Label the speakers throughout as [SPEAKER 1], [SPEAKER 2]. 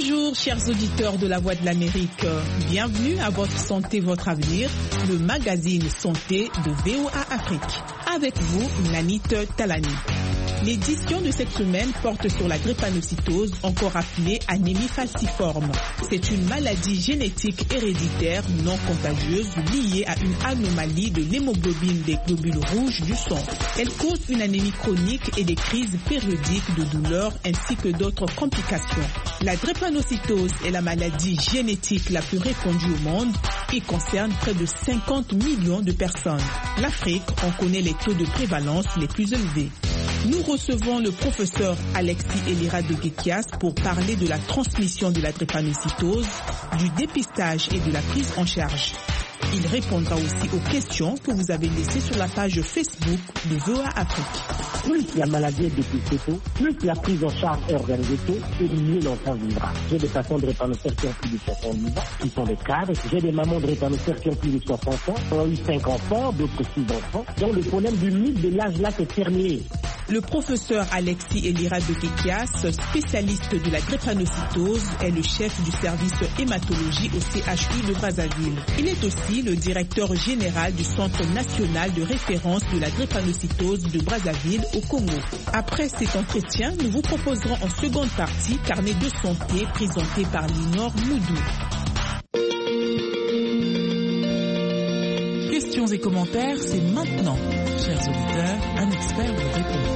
[SPEAKER 1] Bonjour chers auditeurs de la Voix de l'Amérique, bienvenue à Votre Santé, Votre Avenir, le magazine Santé de VOA Afrique. Avec vous, Nanit Talani. L'édition de cette semaine porte sur la drépanocytose, encore appelée anémie falciforme. C'est une maladie génétique héréditaire non contagieuse liée à une anomalie de l'hémoglobine des globules rouges du sang. Elle cause une anémie chronique et des crises périodiques de douleur ainsi que d'autres complications. La drépanocytose est la maladie génétique la plus répandue au monde et concerne près de 50 millions de personnes. L'Afrique en connaît les taux de prévalence les plus élevés. Nous recevons le professeur Alexis Elira de Gekias pour parler de la transmission de la drépanocytose, du dépistage et de la prise en charge. Il répondra aussi aux questions que vous avez laissées sur la page Facebook de VOA Afrique.
[SPEAKER 2] Plus la maladie est dépistée tôt, plus la prise en charge est organisée tôt, et mieux l'enfant vivra. J'ai des patients de drépanocytaires qui ont plus de 70 ans, qui sont des cadres. J'ai des mamans de drépanocytaires qui ont plus de 60 ans, qui ont eu 5 enfants, d'autres 6 enfants. Donc le problème du mythe de l'âge là, c'est terminé.
[SPEAKER 1] Le professeur Alexis Elira de Gekias, spécialiste de la drépanocytose, est le chef du service hématologie au CHU de Brazzaville. Il est aussi le directeur général du Centre national de référence de la drépanocytose de Brazzaville au Congo. Après cet entretien, nous vous proposerons en seconde partie Carnet de santé présenté par Linor Moudou. Questions et commentaires, c'est maintenant. Chers auditeurs, un expert vous répond.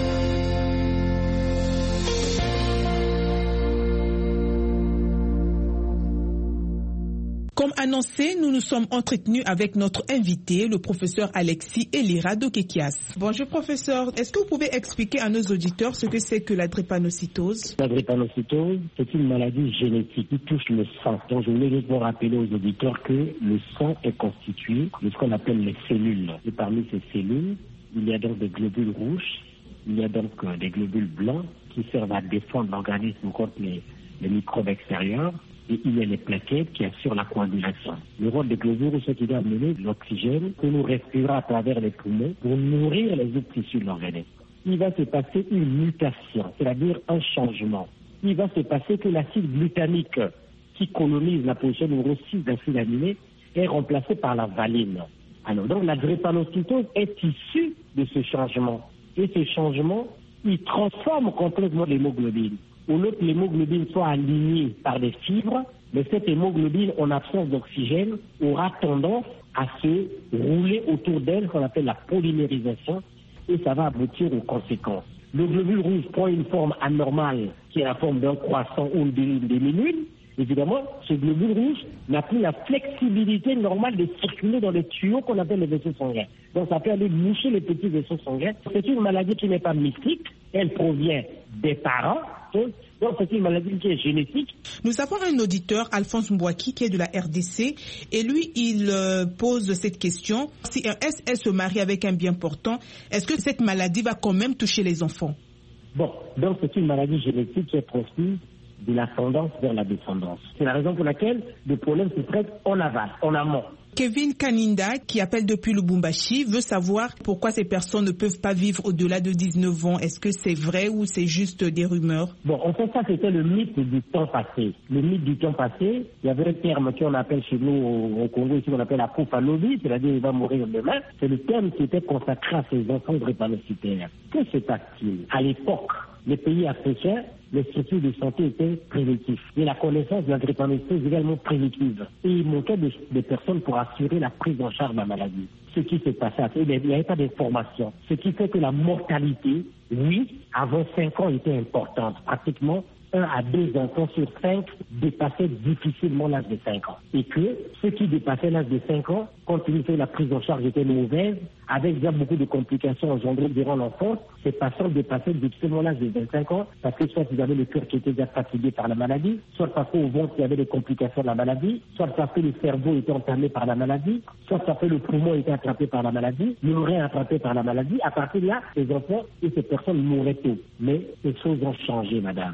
[SPEAKER 1] Comme annoncé, nous nous sommes entretenus avec notre invité, le professeur Alexis Elira de Gekias. Bonjour professeur, est-ce que vous pouvez expliquer à nos auditeurs ce que c'est que la drépanocytose?
[SPEAKER 2] La drépanocytose, c'est une maladie génétique qui touche le sang. Donc je voulais juste vous rappeler aux auditeurs que le sang est constitué de ce qu'on appelle les cellules. Et parmi ces cellules, il y a donc des globules rouges, il y a donc des globules blancs qui servent à défendre l'organisme contre les microbes extérieurs. Et il y a les plaquettes qui assurent la coagulation. Le rôle des globules rouges, c'est qu'il doit amener l'oxygène que nous respirons à travers les poumons pour nourrir les autres tissus de l'organisme. Il va se passer une mutation, c'est-à-dire un changement. Il va se passer que l'acide glutamique qui colonise la position numéro 6 d'acide aminé est remplacé par la valine. Alors donc la drépanocytose est issue de ce changement. Et ce changement, il transforme complètement l'hémoglobine. Au lieu que l'hémoglobine soit alignée par des fibres, mais cette hémoglobine, en absence d'oxygène, aura tendance à se rouler autour d'elle, qu'on appelle la polymérisation, et ça va aboutir aux conséquences. Le globule rouge prend une forme anormale, qui est la forme d'un croissant ou d'une demi-lune. Évidemment, ce globule rouge n'a plus la flexibilité normale de circuler dans les tuyaux qu'on appelle les vaisseaux sanguins. Donc ça peut aller boucher les petits vaisseaux sanguins. C'est une maladie qui n'est pas mystique, elle provient des parents. Donc c'est une maladie qui est génétique.
[SPEAKER 1] Nous avons un auditeur, Alphonse Mbouaki, qui est de la RDC, et lui, il pose cette question. Si un SS se marie avec un bien portant, est-ce que cette maladie va quand même toucher les enfants?
[SPEAKER 2] Bon, donc c'est une maladie génétique qui est transmise de l'ascendance vers la descendance. C'est la raison pour laquelle le problème se traite en aval, en amont.
[SPEAKER 1] Kevin Kaninda, qui appelle depuis Lubumbashi, veut savoir pourquoi ces personnes ne peuvent pas vivre au-delà de 19 ans. Est-ce que c'est vrai ou c'est juste des rumeurs?
[SPEAKER 2] Bon, en fait, ça, c'était le mythe du temps passé. Le mythe du temps passé, il y avait un terme qu'on appelle chez nous au Congo, ici, qu'on appelle la prophalogie, c'est-à-dire il va mourir demain. C'est le terme qui était consacré à ces enfants drépanocytaires. Que se passe-t-il? À l'époque, les pays africains, les structures de santé étaient préventives. Et la connaissance de la drépanocytose est également préventive. Et il manquait de personnes pour assurer la prise en charge de la maladie. Ce qui s'est passé, il n'y avait pas d'information. Ce qui fait que la mortalité, oui, avant 5 ans, était importante. Pratiquement 1 à 2 enfants sur 5 dépassaient difficilement l'âge de 5 ans. Et que ceux qui dépassaient l'âge de 5 ans, compte tenu que la prise en charge était mauvaise, avec déjà beaucoup de complications engendrées durant l'enfance, ces patients dépassaient difficilement l'âge de 25 ans parce que soit ils avaient le cœur qui était déjà fatigué par la maladie, soit parce qu'au ventre il y avait des complications de la maladie, soit parce que le cerveau était entamé par la maladie, soit parce que le poumon était attrapé par la maladie, le rein attrapé par la maladie. À partir de là, les enfants et ces personnes mouraient tôt. Mais ces choses ont changé, madame. Ces choses ont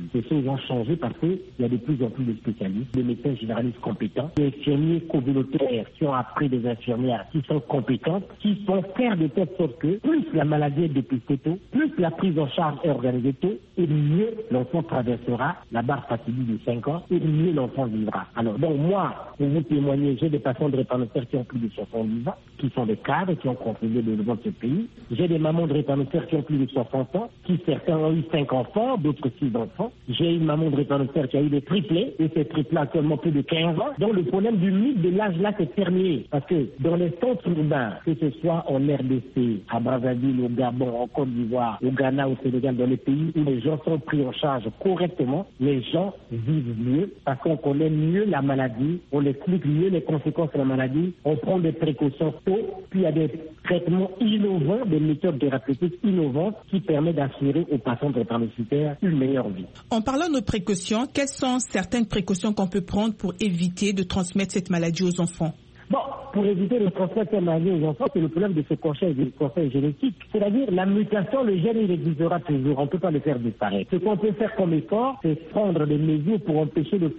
[SPEAKER 2] vont changer parce qu'il y a de plus en plus de spécialistes, des médecins généralistes compétents, des infirmiers communautaires qui ont appris des infirmières qui sont compétentes, qui vont faire de telle sorte que plus la maladie est dépistée tôt, plus la prise en charge est organisée tôt, et mieux l'enfant traversera la barre fatidique de 5 ans, et mieux l'enfant vivra. Alors, donc moi, pour vous témoigner, j'ai des patients de drépanocytaires qui ont plus de 70 ans, qui sont des cadres, qui ont contribué au développement de ce pays. J'ai des mamans de drépanocytaires qui ont plus de 60 ans, qui certains ont eu 5 enfants, d'autres 6 enfants. J'ai une maman de drépanocytaires qui a eu des triplés, et ces triplés actuellement plus de 15 ans. Donc le problème du mythe de l'âge là, c'est terminé. Parce que dans les centres urbains, que ce soit en RDC, à Brazzaville, au Gabon, en Côte d'Ivoire, au Ghana, au Sénégal, dans les pays où les gens sont pris en charge correctement, les gens vivent mieux parce qu'on connaît mieux la maladie, on explique mieux les conséquences de la maladie, on prend des précautions tôt, puis il y a des traitements innovants, des méthodes thérapeutiques innovantes qui permettent d'assurer aux patients drépanocytaires une meilleure vie.
[SPEAKER 1] En parlant de précautions, quelles sont certaines précautions qu'on peut prendre pour éviter de transmettre cette maladie aux enfants?
[SPEAKER 2] Bon, pour éviter de transmettre la maladie aux enfants, c'est le problème de ce conseil génétique. C'est-à-dire, la mutation, le gène, il existera toujours. On ne peut pas le faire disparaître. Ce qu'on peut faire comme effort, c'est prendre des mesures pour empêcher de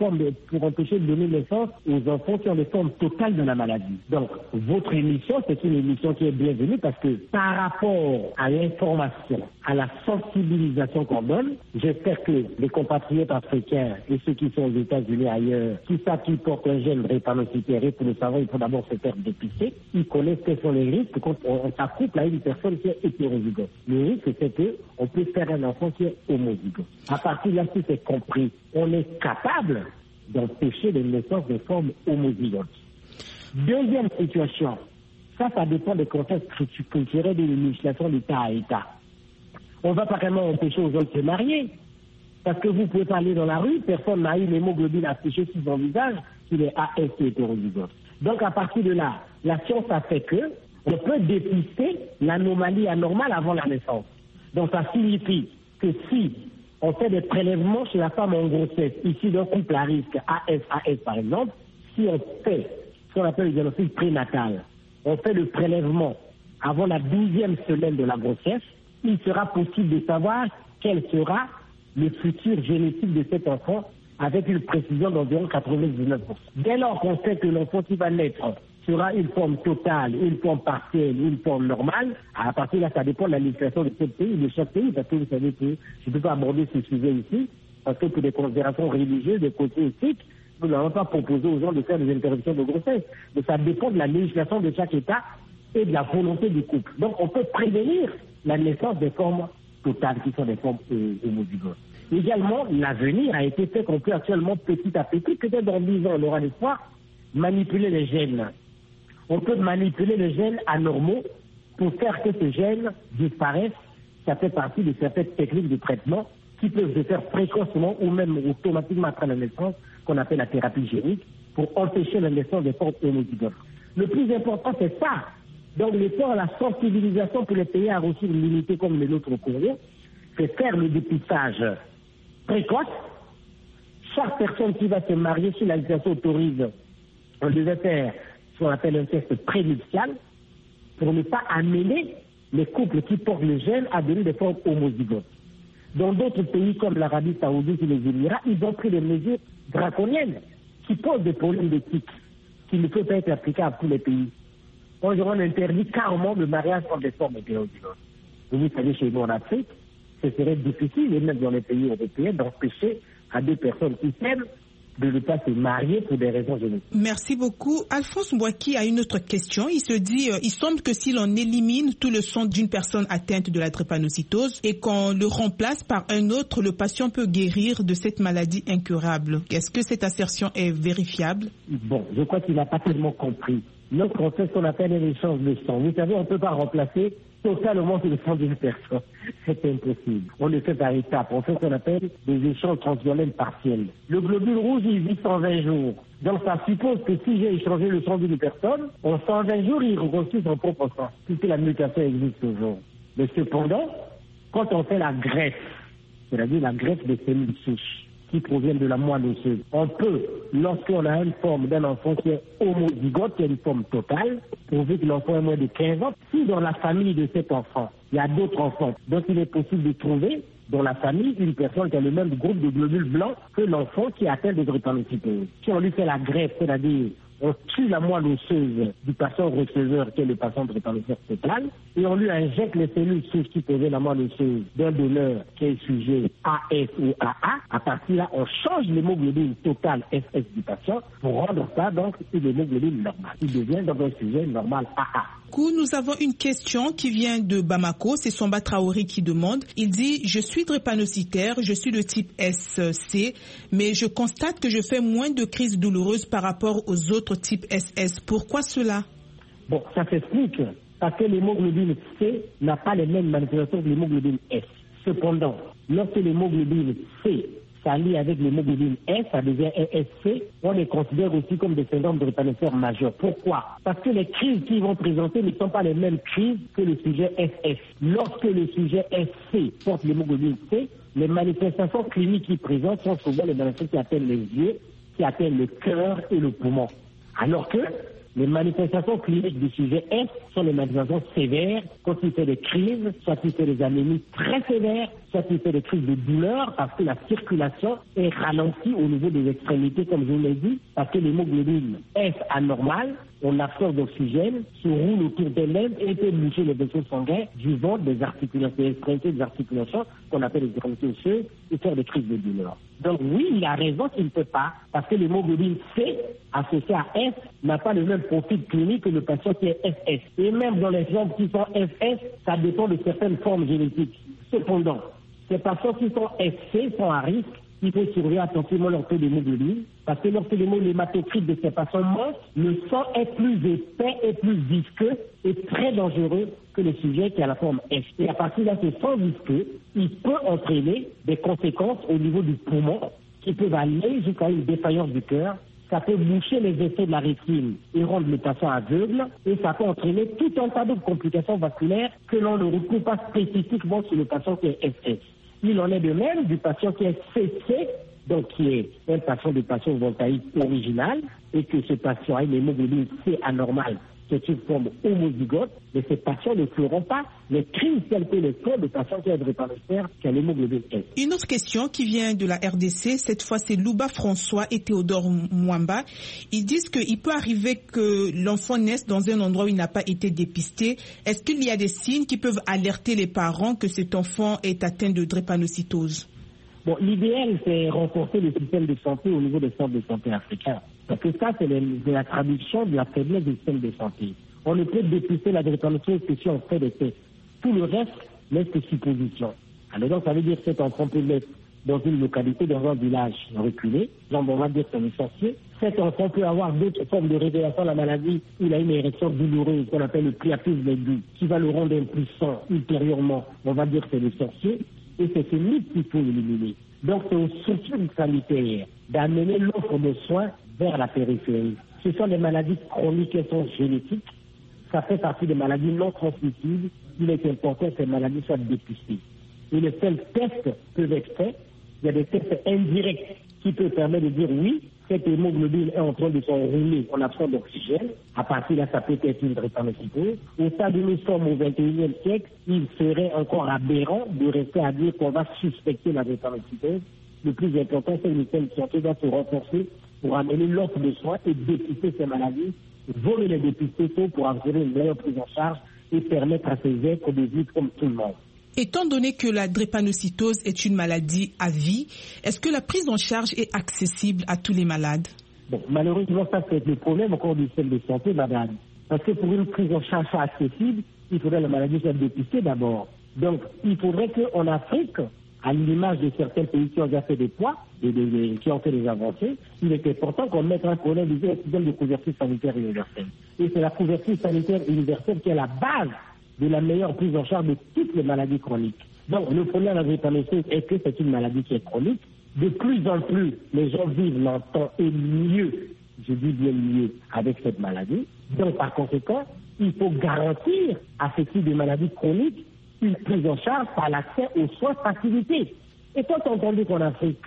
[SPEAKER 2] donner naissance aux enfants qui ont des formes totales de la maladie. Donc, votre émission, c'est une émission qui est bienvenue parce que par rapport à l'information, à la sensibilisation qu'on donne, j'espère que les compatriotes africains et ceux qui sont aux États-Unis ailleurs, qui savent qu'ils portent un gène drépanocytaire, et pour le savoir, il faut d'abord se faire dépister. Ils connaissent quels sont les risques quand on s'accouple à une personne qui est hétérozygote. Le risque, c'est qu'on peut faire un enfant qui est homozygote. À partir de là, si c'est compris, on est capable d'empêcher les naissances de formes homozygotes. Deuxième situation, ça dépend des contextes culturels et de législation d'État à État. On ne va pas vraiment empêcher aux hommes de se marier. Parce que vous pouvez pas aller dans la rue, personne n'a eu l'hémoglobine affichée sur son visage, qu'il est AS hétérozygote. Donc à partir de là, la science a fait que on peut dépister l'anomalie anormale avant la naissance. Donc ça signifie que si on fait des prélèvements chez la femme en grossesse, ici d'un couple à risque AS par exemple, si on fait ce qu'on appelle le diagnostic prénatal, on fait le prélèvement avant la 12e semaine de la grossesse, il sera possible de savoir quel sera le futur génétique de cet enfant avec une précision d'environ 99%. Dès lors qu'on sait que l'enfant qui va naître sera une forme totale, une forme partielle, une forme normale, à partir de là, ça dépend de la législation de chaque pays, parce que vous savez que je ne peux pas aborder ce sujet ici, parce que pour des considérations religieuses, des côtés éthiques, nous n'avons pas proposé aux gens de faire des interruptions de grossesse. Mais ça dépend de la législation de chaque État et de la volonté du couple. Donc on peut prévenir la naissance des formes totales qui sont des formes homozygotes. Également, l'avenir a été fait qu'on peut actuellement petit à petit, peut-être dans 10 ans, on aura l'espoir, manipuler les gènes. On peut manipuler les gènes anormaux pour faire que ces gènes disparaissent. Ça fait partie de certaines techniques de traitement qui peuvent se faire précocement ou même automatiquement après la naissance, qu'on appelle la thérapie génique, pour empêcher la naissance des formes homozygotes. Le plus important, c'est ça. Donc l'effort, la sensibilisation pour les pays à ressources limitées comme les nôtres au Congo, c'est faire le dépistage précoce. Chaque personne qui va se marier, si la législation autorise, on devait faire ce qu'on appelle un test prénuptial pour ne pas amener les couples qui portent le gène à donner des formes homozygotes. Dans d'autres pays comme l'Arabie Saoudite et les Émirats, ils ont pris des mesures draconiennes qui posent des problèmes d'éthique qui ne peuvent pas être appliqués à tous les pays. On interdit carrément le mariage entre des formes hétérozygotes. Vous savez, chez nous en Afrique, ce serait difficile, et même dans les pays européens, d'empêcher à deux personnes qui s'aiment de ne pas se marier pour des raisons génétiques.
[SPEAKER 1] Merci beaucoup. Alphonse Mbouaki a une autre question. Il se dit, il semble que si l'on élimine tout le sang d'une personne atteinte de la drépanocytose et qu'on le remplace par un autre, le patient peut guérir de cette maladie incurable. Est-ce que cette assertion est vérifiable?
[SPEAKER 2] Bon, je crois qu'il n'a pas tellement compris. Notre on fait ce qu'on appelle un échange de sang. Vous savez, on ne peut pas remplacer totalement le sang d'une personne. C'est impossible. On le fait par étapes. On fait ce qu'on appelle des échanges transitionnels partiels. Le globule rouge, il vit 120 jours. Donc ça suppose que si j'ai échangé le sang d'une personne, en 120 jours, il reconstruit son propre sang, puisque la mutation existe toujours. Mais cependant, quand on fait la greffe, c'est-à-dire la greffe des cellules souches, qui proviennent de la moelle osseuse. On peut, lorsqu'on a une forme d'un enfant qui est homozygote, qui a une forme totale, prouver que l'enfant est moins de 15 ans. Si dans la famille de cet enfant, il y a d'autres enfants, donc il est possible de trouver dans la famille une personne qui a le même groupe de globules blancs que l'enfant qui a atteint de drépanocytose. Si on lui fait la greffe, c'est-à-dire on tue la moelle osseuse du patient receveur qui est le patient drépanocytaire total et on lui injecte les cellules souches qui posaient la moelle osseuse d'un donneur qui est sujet AS ou AA. À partir de là, on change l'hémoglobine totale SS du patient pour rendre ça donc une hémoglobine normale. Il devient donc un sujet normal AA.
[SPEAKER 1] Nous avons une question qui vient de Bamako, c'est Somba Traoré qui demande. Il dit « Je suis drépanocytaire, je suis de type SC, mais je constate que je fais moins de crises douloureuses par rapport aux autres types SS. Pourquoi cela ?»
[SPEAKER 2] Bon, ça s'explique parce que l'hémoglobine C n'a pas les mêmes manifestations que l'hémoglobine S. Cependant, lorsque l'hémoglobine C s'allie avec l'hémoglobine S, ça devient ESC, on les considère aussi comme des syndromes de drépanocytaires majeurs. Pourquoi? Parce que les crises qu'ils vont présenter ne sont pas les mêmes crises que le sujet SS. Lorsque le sujet SC porte l'hémoglobine C, les manifestations cliniques qu'il présente sont souvent les manifestations qui atteignent les yeux, qui atteignent le cœur et le poumon. Alors que les manifestations cliniques du sujet S sont les manifestations sévères, quand il fait des crises, soit il fait des anémies très sévères, soit il fait des crises de douleur parce que la circulation est ralentie au niveau des extrémités, comme je vous l'ai dit, parce que l'hémoglobine S anormale, on absorbe d'oxygène, se roule autour des lèvres et peut boucher les vaisseaux sanguins du ventre, des articulations, des extrémités des articulations, qu'on appelle les extrémités osseuses, et faire des crises de douleur. Donc oui, il a raison qu'il ne peut pas, parce que l'hémoglobine C, associé à S, n'a pas le même profil clinique que le patient qui est SS. Et même dans les gens qui sont SS, ça dépend de certaines formes génétiques. Cependant, ces patients qui sont SC sont à risque. Il faut surveiller attentivement leur taux d'hémoglobine, parce que lorsque l'hématocrite de ces patients monte, le sang est plus épais et plus visqueux et très dangereux que le sujet qui a la forme S. Et à partir de là, ce sang visqueux, il peut entraîner des conséquences au niveau du poumon qui peuvent aller jusqu'à une défaillance du cœur. Ça peut boucher les effets de la rétine et rendre le patient aveugle, et ça peut entraîner tout un tas de complications vasculaires que l'on ne retrouve pas spécifiquement sur le patient qui est SS. Il en est de même du patient qui est CC, donc qui est un patient de patient voltaïque original, et que ce patient a une hémoglobine C anormale, c'est une forme homozygote, mais ces patients ne feront pas les crises telles que les font de patients qui ont des drépanocytaires qui a l'hémoglobine S.
[SPEAKER 1] Une autre question qui vient de la RDC, cette fois c'est Louba François et Théodore Mwamba. Ils disent qu'il peut arriver que l'enfant naisse dans un endroit où il n'a pas été dépisté. Est-ce qu'il y a des signes qui peuvent alerter les parents que cet enfant est atteint de drépanocytose?
[SPEAKER 2] Bon, l'idéal, c'est renforcer le système de santé au niveau des centres de santé africains. Parce que ça, c'est la traduction de la faiblesse du système de santé. On ne peut dépister la drépanocytose que si on fait des tests. Tout le reste n'est que supposition. Alors donc, ça veut dire que cet enfant peut naître dans une localité, dans un village reculé. Genre, on va dire que c'est le sorcier. Cet enfant peut avoir d'autres formes de révélation de la maladie. Il a une érection douloureuse qu'on appelle le priapisme aigu, qui va le rendre impuissant ultérieurement. On va dire que c'est le sorcier. Et c'est ce mythe qu'il faut éliminer. Donc, c'est aux structures sanitaires d'amener l'offre de soins vers la périphérie. Ce sont des maladies chroniques qui sont génétiques. Ça fait partie des maladies non transmissibles. Il est important que ces maladies soient dépistées. Et les seuls tests peuvent être faits. Il y a des tests indirects qui peuvent permettre de dire oui, cette hémoglobine est en train de s'enrouler, on absorbe d'oxygène. À partir de là, ça peut être une drépanocytose. Au stade où nous sommes au XXIe siècle, il serait encore aberrant de rester à dire qu'on va suspecter la drépanocytose. Le plus important, c'est que le système de santé doit se renforcer pour amener l'offre de soins et dépister ces maladies, voler les dépister tôt pour assurer une meilleure prise en charge et permettre à ces êtres de vivre comme tout le monde.
[SPEAKER 1] Étant donné que la drépanocytose est une maladie à vie, est-ce que la prise en charge est accessible à tous les malades?
[SPEAKER 2] Bon, malheureusement, ça c'est le problème encore du système de santé, madame. Parce que pour une prise en charge accessible, il faudrait que la maladie soit dépistée d'abord. Donc, il faudrait qu'en Afrique, à l'image de certains pays qui ont déjà fait des poids, qui ont fait des avancées, il est important qu'on mette un problème du système de couverture sanitaire universelle. Et c'est la couverture sanitaire universelle qui est la base de la meilleure prise en charge de toutes les maladies chroniques. Donc, le problème de la drépanocytose est que c'est une maladie qui est chronique. De plus en plus, les gens vivent longtemps et mieux, je dis bien mieux, avec cette maladie. Donc, par conséquent, il faut garantir à ce type de maladie chronique une prise en charge par l'accès aux soins facilités. Et quand on entend qu'en Afrique,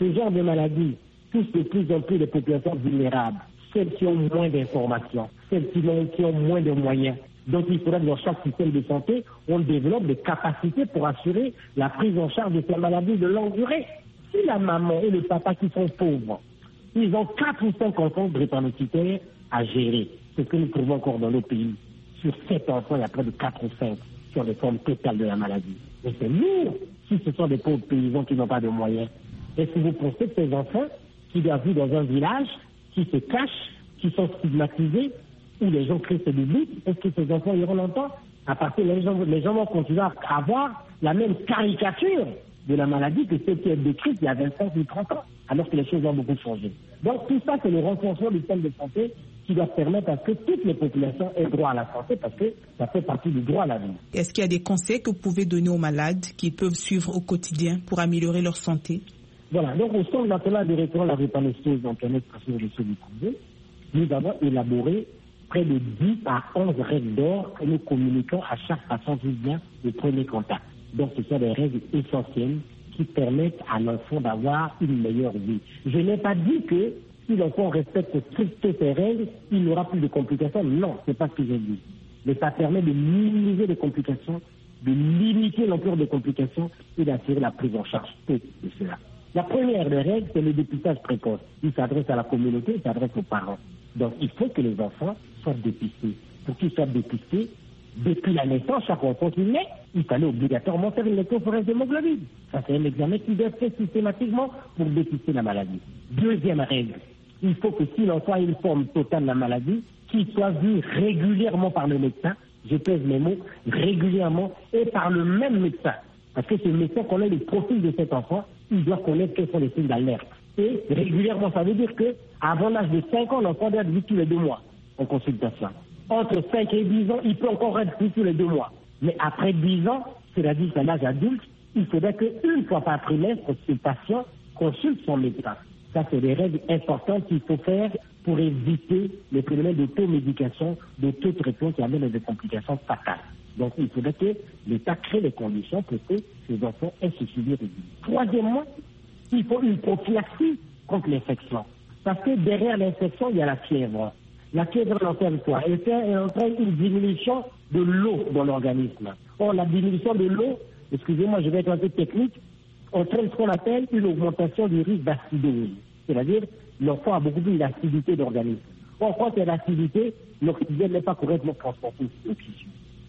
[SPEAKER 2] Ce genre de maladie touche de plus en plus les populations vulnérables, celles qui ont moins d'informations, celles qui ont moins de moyens. Donc il faudra que dans chaque système de santé, on développe des capacités pour assurer la prise en charge de ces maladies de longue durée. Si la maman et le papa qui sont pauvres, ils ont 4 ou 5 enfants drépanocytaires à gérer. C'est ce que nous trouvons encore dans nos pays. Sur 7 enfants, il y a près de 4 ou 5 qui ont des formes totales de la maladie. Mais c'est lourd si ce sont des pauvres paysans qui n'ont pas de moyens. Est-ce que vous pensez que ces enfants qui doivent vivre dans un village, qui se cachent, qui sont stigmatisés, où les gens créent ces doutes, est-ce que ces enfants iront longtemps? À partir les gens vont continuer à avoir la même caricature de la maladie que celle qui est décrite il y a 25 ou 30 ans, alors que les choses ont beaucoup changé. Donc tout ça, c'est le renforcement du système de santé qui doit permettre à ce que toutes les populations aient droit à la santé, parce que ça fait partie du droit à la vie.
[SPEAKER 1] Est-ce qu'il y a des conseils que vous pouvez donner aux malades qu'ils peuvent suivre au quotidien pour améliorer leur santé?
[SPEAKER 2] Voilà, donc au Centre national de référence à la drépanocytose d'Antoinette Kassou-Risseau-Ducouré, nous avons élaboré près de 10 à 11 règles d'or que nous communiquons à chaque patient qui vient de premier contact. Donc ce sont des règles essentielles qui permettent à l'enfant d'avoir une meilleure vie. Je n'ai pas dit que si l'enfant respecte strictement ces règles, il n'aura plus de complications. Non, ce n'est pas ce que j'ai dit. Mais ça permet de minimiser les complications, de limiter l'ampleur des complications et d'assurer la prise en charge de cela. La première des règles, c'est le dépistage précoce. Il s'adresse à la communauté, il s'adresse aux parents. Donc il faut que les enfants soient dépistés. Pour qu'ils soient dépistés, depuis la naissance, chaque enfant qui naît, il fallait obligatoirement faire une électrophorése d'hémoglobine. Ça, c'est un examen qui doit être fait systématiquement pour dépister la maladie. Deuxième règle, il faut que si l'enfant a une forme totale de la maladie, qu'il soit vu régulièrement par le médecin, je pèse mes mots, régulièrement, et par le même médecin. Parce que ce médecin connaît le profil de cet enfant, il doit connaître quels sont les signes d'alerte. Et régulièrement, ça veut dire qu'avant l'âge de 5 ans, l'enfant doit être vu tous les 2 mois en consultation. Entre 5 et 10 ans, il peut encore être vu tous les 2 mois. Mais après 10 ans, c'est-à-dire qu'à l'âge adulte, il faudrait qu'une fois par trimestre, ce patient consulte son médecin. Ça, c'est des règles importantes qu'il faut faire pour éviter les phénomènes d'automédication, d'autotraitement qui amènent à des complications fatales. Donc, il faudrait que l'État crée les conditions pour que ces enfants aient ce suivi régulier. Troisièmement, il faut une prophylaxie contre l'infection. Parce que derrière l'infection, il y a la fièvre. La fièvre entraîne quoi? Elle entraîne une diminution de l'eau dans l'organisme. Or, la diminution de l'eau, excusez-moi, je vais être un peu technique, entraîne ce qu'on appelle une augmentation du risque d'acidose. C'est-à-dire, l'enfant a beaucoup plus d'acidité d'organisme. Or, quand il y a l'acidité, l'oxygène n'est pas correctement transporté au tissu.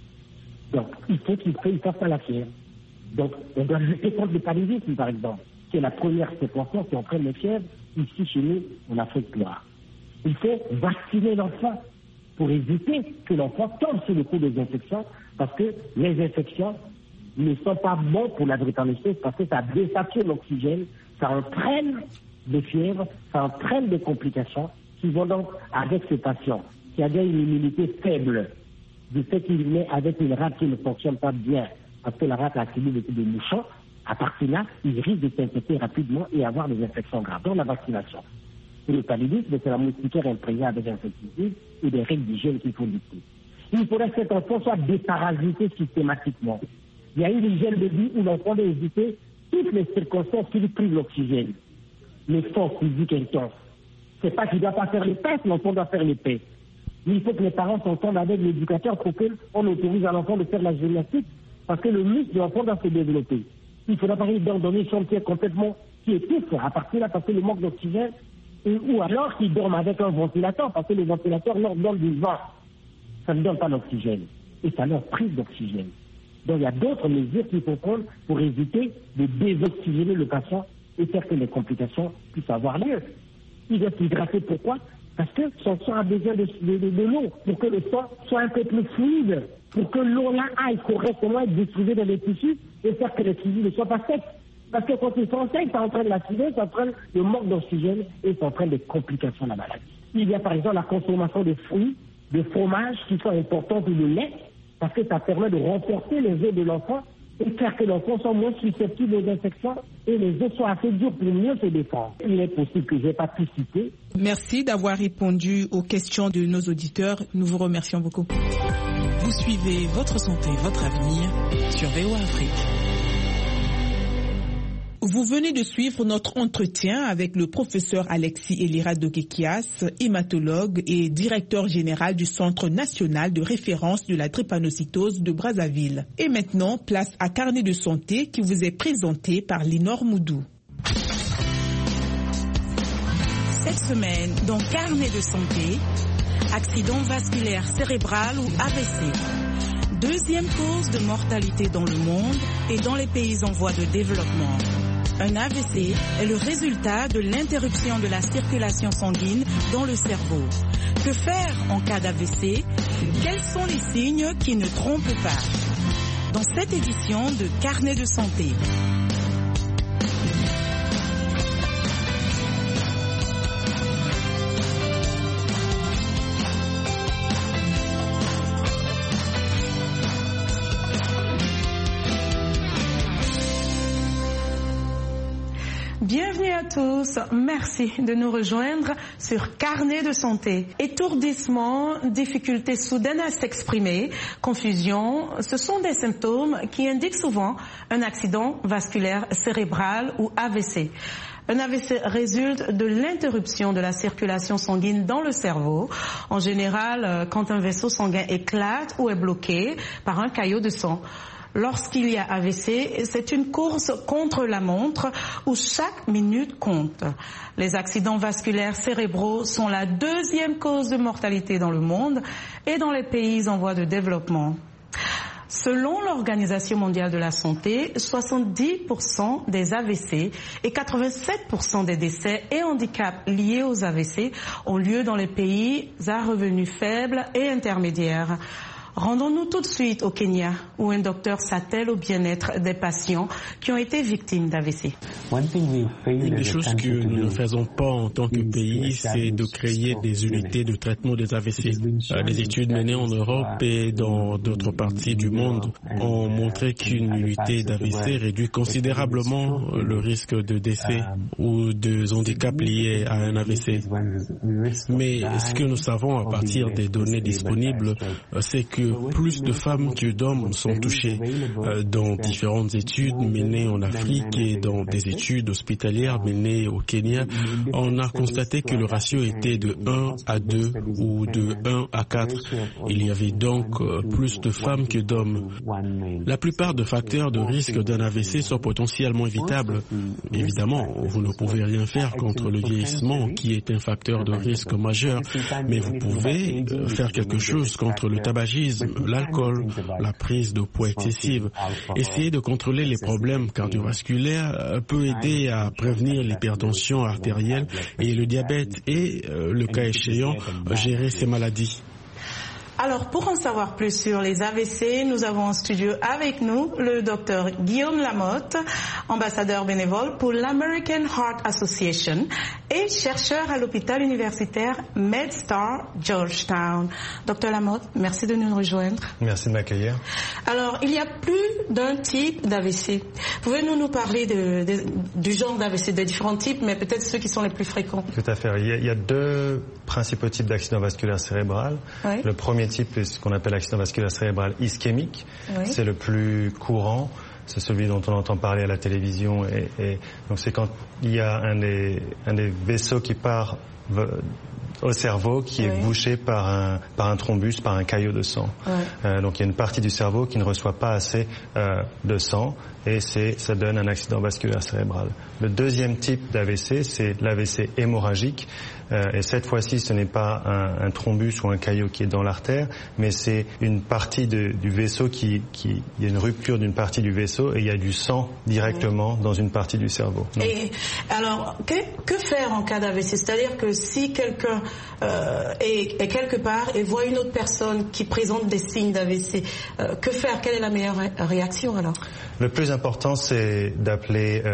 [SPEAKER 2] Donc, il faut qu'il fasse pas la fièvre. Donc, on doit lutter contre le paludisme, par exemple, qui est la première séquence qui entraîne les fièvres ici chez nous en Afrique noire. Il faut vacciner l'enfant pour éviter que l'enfant tombe sous le coup des infections, parce que les infections ne sont pas bonnes pour la drépanocytose, parce que ça désature l'oxygène, ça entraîne des fièvres, ça entraîne des complications qui vont donc avec ce patient qui a déjà une immunité faible, du fait qu'il naît avec une rate qui ne fonctionne pas bien, parce que la rate a accumulé des mouchons, à partir de là, il risque de s'infecter rapidement et avoir des infections graves. Donc la vaccination. Et le paludisme, c'est la moustiquaire imprégnée avec insecticide et des règles d'hygiène qu'il faut lutter. Il faudrait que cet enfant soit déparasité systématiquement. Il y a une hygiène de vie où l'enfant doit éviter toutes les circonstances qui lui privent l'oxygène. L'effort physique intense. C'est pas qu'il ne doit pas faire les tests, l'enfant doit faire les tests. Mais il faut que les parents s'entendent avec l'éducateur pour qu'on autorise à l'enfant de faire la gymnastique, parce que le muscle de l'enfant doit se développer. Il faudra pas leur donner une chambre complètement qui étouffe à partir de là, parce que le manque d'oxygène, ou alors qu'ils dorment avec un ventilateur, parce que les ventilateurs leur donnent du vent. Ça ne donne pas d'oxygène. Et ça leur prive d'oxygène. Donc il y a d'autres mesures qu'il faut prendre pour éviter de désoxygéner le patient et faire que les complications puissent avoir lieu. Il doit s'hydrater, pourquoi? Parce que son sang a besoin de l'eau, pour que le sang soit un peu plus fluide, pour que l'eau là aille correctement être distribuée dans les tissus et faire que les tissus ne soient pas secs. Parce que quand ils sont secs, ça entraîne l'acidose, ça entraîne le manque d'oxygène et ça entraîne des complications de la maladie. Il y a par exemple la consommation de fruits, de fromages qui sont importants, ou de lait, parce que ça permet de renforcer les os de l'enfant et faire que l'enfant soit moins susceptible aux infections et les os soient assez durs pour mieux se défendre. Il est possible que je n'ai pas pu citer.
[SPEAKER 1] Merci d'avoir répondu aux questions de nos auditeurs. Nous vous remercions beaucoup. Vous suivez Votre Santé, Votre Avenir sur VOA Afrique. Vous venez de suivre notre entretien avec le professeur Alexis Elira Dokekias, hématologue et directeur général du Centre national de référence de la drépanocytose de Brazzaville. Et maintenant, place à Carnet de santé qui vous est présenté par Linor Moudou.
[SPEAKER 3] Cette semaine, dans Carnet de santé, accident vasculaire cérébral ou AVC. Deuxième cause de mortalité dans le monde et dans les pays en voie de développement. Un AVC est le résultat de l'interruption de la circulation sanguine dans le cerveau. Que faire en cas d'AVC? Quels sont les signes qui ne trompent pas? Dans cette édition de Carnet de santé.
[SPEAKER 4] Bienvenue à tous, merci de nous rejoindre sur Carnet de santé. Étourdissement, difficultés soudaines à s'exprimer, confusion, ce sont des symptômes qui indiquent souvent un accident vasculaire cérébral ou AVC. Un AVC résulte de l'interruption de la circulation sanguine dans le cerveau. En général, quand un vaisseau sanguin éclate ou est bloqué par un caillot de sang. Lorsqu'il y a AVC, c'est une course contre la montre où chaque minute compte. Les accidents vasculaires cérébraux sont la deuxième cause de mortalité dans le monde et dans les pays en voie de développement. Selon l'Organisation mondiale de la santé, 70% des AVC et 87% des décès et handicaps liés aux AVC ont lieu dans les pays à revenus faibles et intermédiaires. Rendons-nous tout de suite au Kenya, où un docteur s'attelle au bien-être des patients qui ont été victimes d'AVC.
[SPEAKER 5] Une des choses que nous ne faisons pas en tant que pays, c'est de créer des unités de traitement des AVC. Des études menées en Europe et dans d'autres parties du monde ont montré qu'une unité d'AVC réduit considérablement le risque de décès ou de handicap liés à un AVC. Mais ce que nous savons à partir des données disponibles, c'est que plus de femmes que d'hommes sont touchées. Dans différentes études menées en Afrique et dans des études hospitalières menées au Kenya, on a constaté que le ratio était de 1 à 2 ou de 1 à 4. Il y avait donc plus de femmes que d'hommes. La plupart des facteurs de risque d'un AVC sont potentiellement évitables. Évidemment, vous ne pouvez rien faire contre le vieillissement qui est un facteur de risque majeur, mais vous pouvez faire quelque chose contre le tabagisme, l'alcool, la prise de poids excessive. Essayer de contrôler les problèmes cardiovasculaires peut aider à prévenir l'hypertension artérielle et le diabète et, le cas échéant, gérer ces maladies.
[SPEAKER 4] Alors, pour en savoir plus sur les AVC, nous avons en studio avec nous le docteur Guillaume Lamotte, ambassadeur bénévole pour l'American Heart Association et chercheur à l'hôpital universitaire MedStar Georgetown. Docteur Lamotte, merci de nous rejoindre.
[SPEAKER 6] Merci de m'accueillir.
[SPEAKER 4] Alors, il y a plus d'un type d'AVC. Pouvez-vous nous parler du genre d'AVC, des différents types, mais peut-être ceux qui sont les plus fréquents?
[SPEAKER 6] Tout à fait. Il y a deux principaux types d'accidents vasculaires cérébral. Oui. Le premier type est ce qu'on appelle l'accident vasculaire cérébral ischémique. Oui. C'est le plus courant. C'est celui dont on entend parler à la télévision. Et donc c'est quand il y a un des vaisseaux qui part au cerveau qui est bouché par un thrombus, par un caillot de sang. Ouais. Donc il y a une partie du cerveau qui ne reçoit pas assez de sang et ça donne un accident vasculaire cérébral. Le deuxième type d'AVC, c'est l'AVC hémorragique. Et cette fois-ci, ce n'est pas un thrombus ou un caillot qui est dans l'artère, mais c'est une partie du vaisseau il y a une rupture d'une partie du vaisseau et il y a du sang directement dans une partie du cerveau. Donc,
[SPEAKER 4] et alors, que faire en cas d'AVC? C'est-à-dire que si quelqu'un est quelque part et voit une autre personne qui présente des signes d'AVC, que faire? Quelle est la meilleure réaction alors?
[SPEAKER 6] Le plus important, c'est d'appeler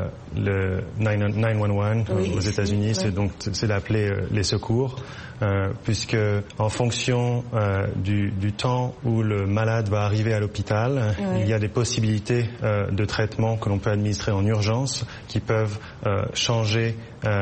[SPEAKER 6] le 911 aux États-Unis. C'est d'appeler les secours, puisque en fonction du temps où le malade va arriver à l'hôpital, il y a des possibilités de traitement que l'on peut administrer en urgence qui peuvent changer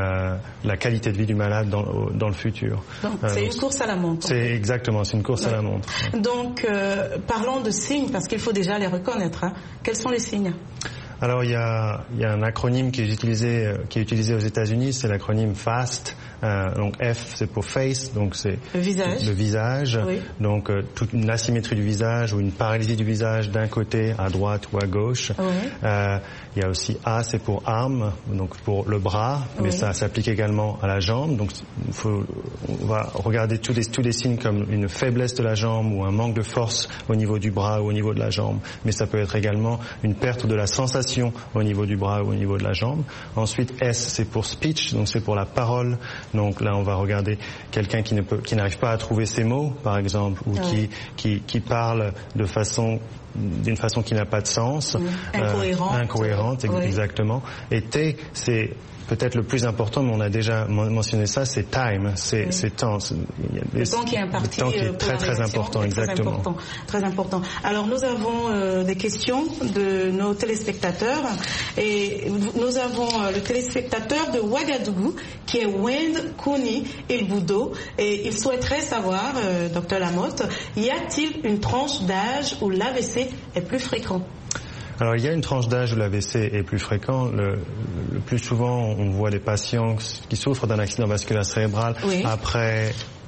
[SPEAKER 6] la qualité de vie du malade dans le futur.
[SPEAKER 4] Donc c'est une course à la montre.
[SPEAKER 6] C'est une course à la montre.
[SPEAKER 4] Donc parlons de signes, parce qu'il faut déjà les reconnaître. Quels sont les signes?
[SPEAKER 6] Alors il y a un acronyme qui est utilisé aux États-Unis, c'est l'acronyme FAST. Donc F c'est pour face, donc c'est le visage. Oui. Donc toute une asymétrie du visage ou une paralysie du visage d'un côté à droite ou à gauche. Oui. Il y a aussi A c'est pour arm, donc pour le bras, mais ça s'applique également à la jambe. Donc on va regarder tous les signes comme une faiblesse de la jambe ou un manque de force au niveau du bras ou au niveau de la jambe. Mais ça peut être également une perte de la sensation au niveau du bras ou au niveau de la jambe. Ensuite S c'est pour speech, donc c'est pour la parole. Donc là, on va regarder quelqu'un qui n'arrive pas à trouver ses mots, par exemple, ou qui parle d'une façon qui n'a pas de sens. Incohérente, exactement. Et T, c'est peut-être le plus important, mais on a déjà mentionné ça, c'est time, c'est temps.
[SPEAKER 4] Le temps qui est imparti.
[SPEAKER 6] Le temps qui est très important, exactement.
[SPEAKER 4] Très important. Alors nous avons des questions de nos téléspectateurs et nous avons le téléspectateur de Ouagadougou qui est Wend Kouni Ilboudo et il souhaiterait savoir, Dr Lamotte, y a-t-il une tranche d'âge où l'AVC est plus fréquent?
[SPEAKER 6] Alors il y a une tranche d'âge où l'AVC est plus fréquent. Le plus souvent, on voit des patients qui souffrent d'un accident vasculaire cérébral après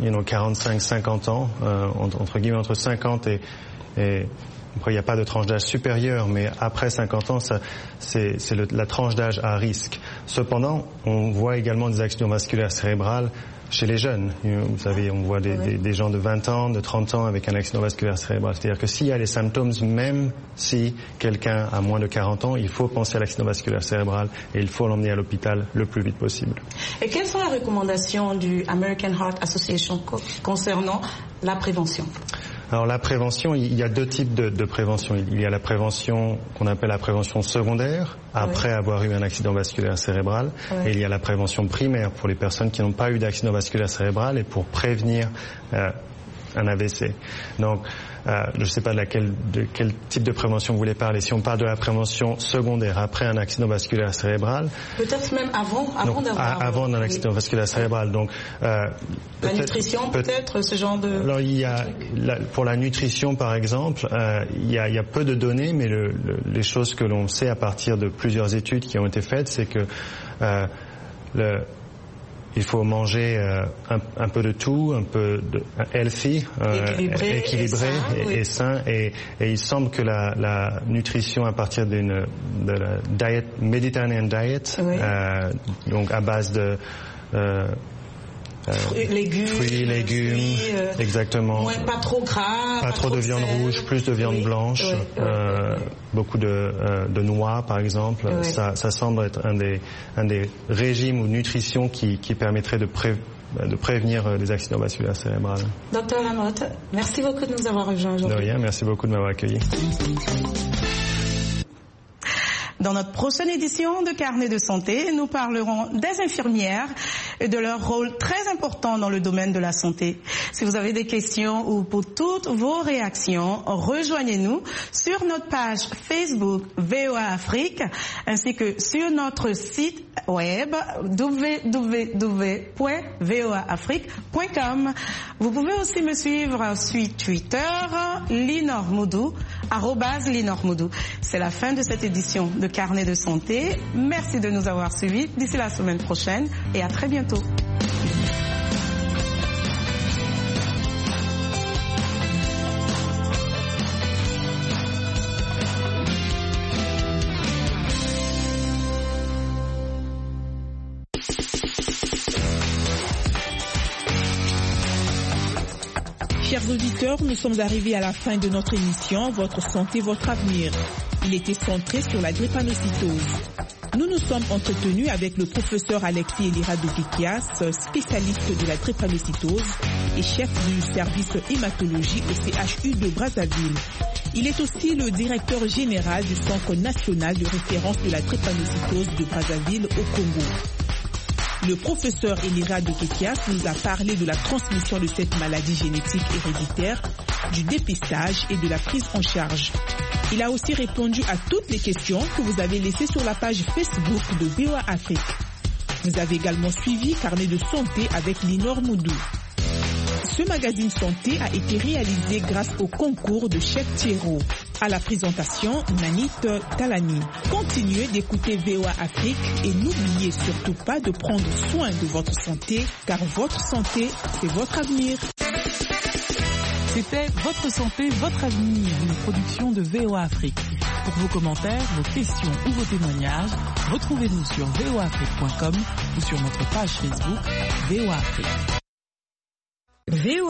[SPEAKER 6] 45-50 ans, entre guillemets entre 50 et après il n'y a pas de tranche d'âge supérieure, mais après 50 ans, c'est la tranche d'âge à risque. Cependant, on voit également des accidents vasculaires cérébrales chez les jeunes. Vous savez, on voit des gens de 20 ans, de 30 ans avec un accident vasculaire cérébral. C'est-à-dire que s'il y a les symptômes, même si quelqu'un a moins de 40 ans, il faut penser à l'accident vasculaire cérébral et il faut l'emmener à l'hôpital le plus vite possible.
[SPEAKER 4] Et quelles sont les recommandations du American Heart Association concernant la prévention?
[SPEAKER 6] Alors la prévention, il y a deux types de prévention. Il y a la prévention qu'on appelle la prévention secondaire, après avoir eu un accident vasculaire cérébral. Et il y a la prévention primaire pour les personnes qui n'ont pas eu d'accident vasculaire cérébral et pour prévenir un AVC. Donc, je ne sais pas de quel type de prévention vous voulez parler. Si on parle de la prévention secondaire après un accident vasculaire cérébral,
[SPEAKER 4] peut-être même avant
[SPEAKER 6] un accident vasculaire cérébral. Donc,
[SPEAKER 4] la nutrition, peut-être ce genre de.
[SPEAKER 6] Alors il y a pour la nutrition par exemple, il y a peu de données, mais les choses que l'on sait à partir de plusieurs études qui ont été faites, c'est que il faut manger un peu de tout, un peu de healthy, équilibré et sain. Et il semble que la nutrition à partir de la diet, Mediterranean diet, donc à base de
[SPEAKER 4] fruits, légumes,
[SPEAKER 6] exactement.
[SPEAKER 4] Pas trop gras,
[SPEAKER 6] pas trop de viande rouge, plus de viande blanche, beaucoup de noix par exemple. Ça semble être un des régimes ou nutrition qui permettrait de prévenir les accidents vasculaires cérébrales.
[SPEAKER 4] Docteur Lamotte, merci beaucoup de nous avoir rejoints aujourd'hui.
[SPEAKER 6] De rien, merci beaucoup de m'avoir accueilli.
[SPEAKER 4] Dans notre prochaine édition de Carnet de santé, nous parlerons des infirmières et de leur rôle très important dans le domaine de la santé. Si vous avez des questions ou pour toutes vos réactions, rejoignez-nous sur notre page Facebook VOA Afrique ainsi que sur notre site web www.voaafrique.com. Vous pouvez aussi me suivre sur Twitter, @linormoudou. C'est la fin de cette édition de Carnet de santé. Merci de nous avoir suivis. D'ici la semaine prochaine et à très bientôt.
[SPEAKER 1] Chers auditeurs, nous sommes arrivés à la fin de notre émission Votre santé, votre avenir. Il était centré sur la drépanocytose. Nous nous sommes entretenus avec le professeur Alexis Elira-Dokikias, spécialiste de la drépanocytose et chef du service hématologie au CHU de Brazzaville. Il est aussi le directeur général du Centre national de référence de la drépanocytose de Brazzaville au Congo. Le professeur Elira-Dokikias nous a parlé de la transmission de cette maladie génétique héréditaire, du dépistage et de la prise en charge. Il a aussi répondu à toutes les questions que vous avez laissées sur la page Facebook de VOA Afrique. Vous avez également suivi Carnet de santé avec Linor Moudou. Ce magazine santé a été réalisé grâce au concours de Chef Thierro. À la présentation, Nanit Talani. Continuez d'écouter VOA Afrique et n'oubliez surtout pas de prendre soin de votre santé, car votre santé, c'est votre avenir.
[SPEAKER 7] C'était Votre santé, votre avenir, une production de VOA Afrique. Pour vos commentaires, vos questions ou vos témoignages, retrouvez-nous sur voaafrique.com ou sur notre page Facebook VOA Afrique.